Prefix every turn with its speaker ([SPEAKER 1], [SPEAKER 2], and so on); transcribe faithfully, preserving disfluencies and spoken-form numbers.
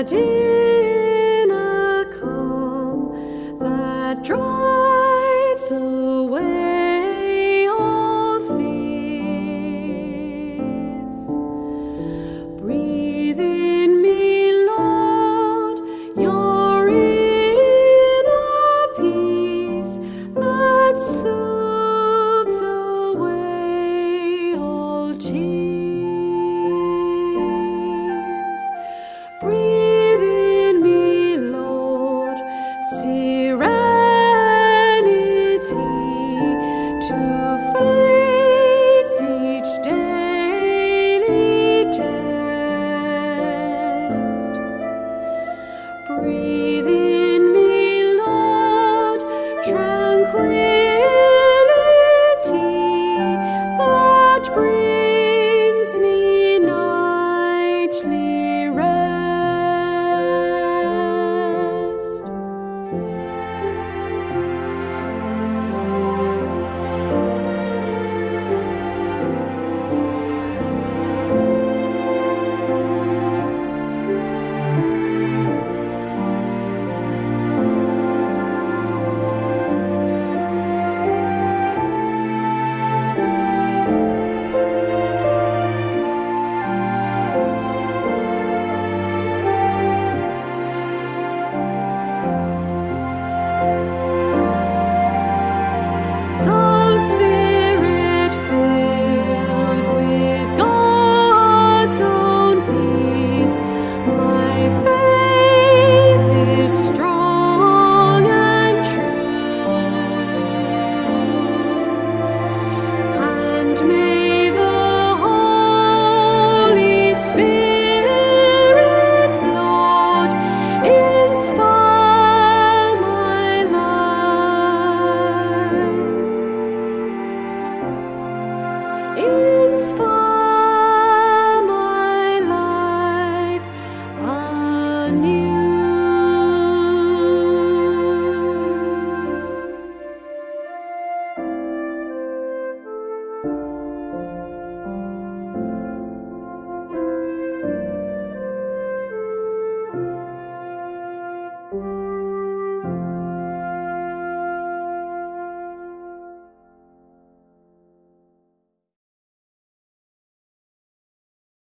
[SPEAKER 1] and in a calm that drives away all fears. Breathe in me, Lord, your inner peace that soothes away all tears. Breathe in me, Lord, serenity to face each daily test. Breathe in me, Lord, tranquility that brings me nightly rest. So spirit-filled with God's own peace, my faith is strong and true. And may the Holy Spirit, Lord, inspire my life. Inspire